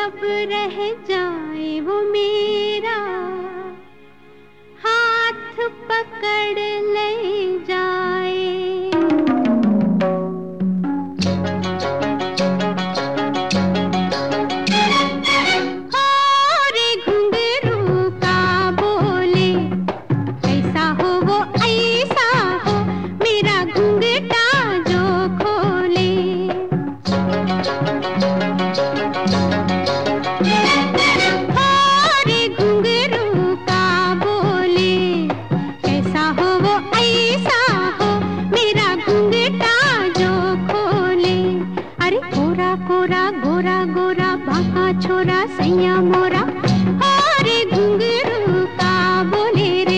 अब रह जाए वो मेरा हाथ पकड़ ले जाए। गोरा गोरा गोरा बाका छोरा सैया मोरा और घुंघरू का बोले रे।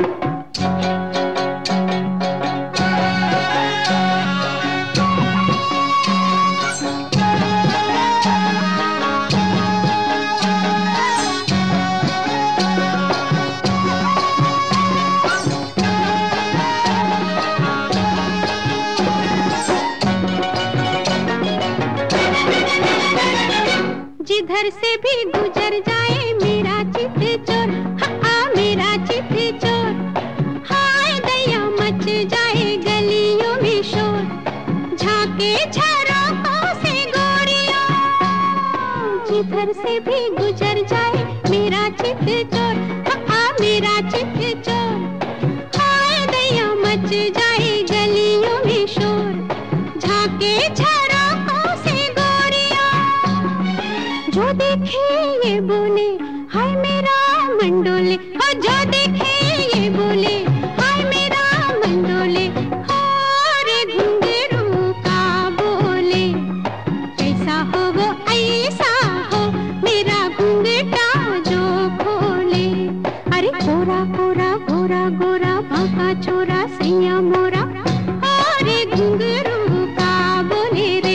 जिधर से भी गुजर जाए मेरा चित चोर, हाँ मेरा चित चोर, हाय दया मच जाए गलियों में शोर, झांके झरोखों से गोरियों। जिधर से भी गुजर जाए मेरा चित चोर, हाँ मेरा चित चोर, हाय दया मच जाए गलियों में शोर, झांके झरोखों से जो देखे ये बोले हाय मेरा मंडोले, हाँ जो देखे ये बोले हाय मेरा मंडोले। और घुंघरू का बोले कैसा हो वो ऐसा हो मेरा घुंघटा जो खोले। अरे गोरा गोरा गोरा गोरा बाका छोरा सैया मोरा और घुंघरू का बोले रे।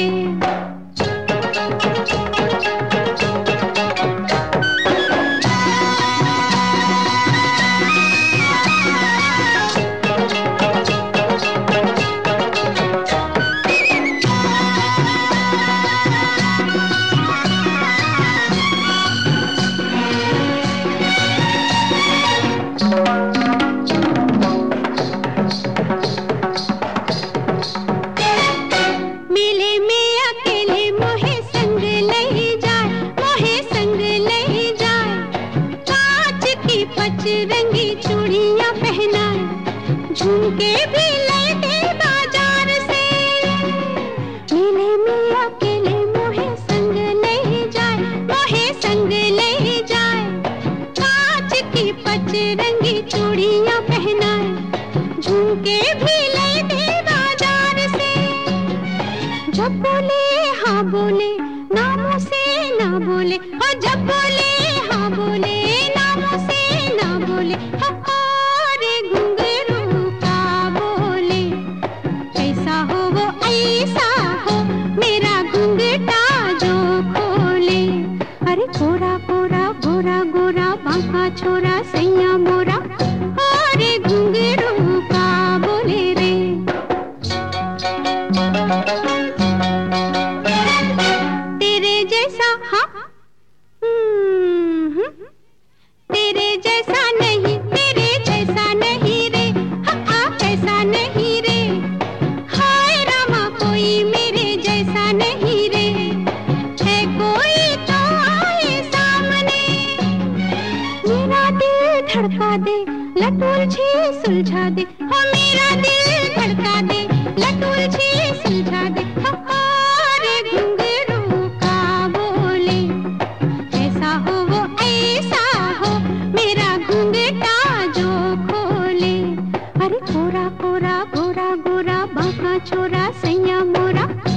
रंगी चूड़ियां पहनाए झुमके भी लेते बाजार से, मेले में अकेले मोहे संग ले जाए, मोहे संग ले जाए। कांच की पच रंगी चूड़ियां पहनाए झुमके भी लेते बाजार से। जब बोले हाँ बोले नामों से ना बोले, और जब बोले हाँ बोले नामों से ना बोले। और घुंघरू का बोले कैसा हो वो ऐसा हो मेरा घुंघटा जो खोले। अरे गोरा गोरा गोरा गोरा बाका छोरा सैया मोरा और घुंघरू का बोले रे। तेरे जैसा हाँ तेरे जैसा नहीं, तेरे जैसा नहीं रे, हाँ कैसा नहीं रे। हाय रामा कोई मेरे जैसा नहीं रे, है कोई तो आए सामने। मेरा दिल धड़का दे लटुलझी सुलझा दे, हाँ मेरा दिल धड़का दे लटुलझी सुलझा दे। और घुंघरू का बोले कैसा हो वो ऐसा हो मेरा घुंघटा जो खोले। अरे गोरा गोरा गोरा गोरा बाका छोरा सैया मोरा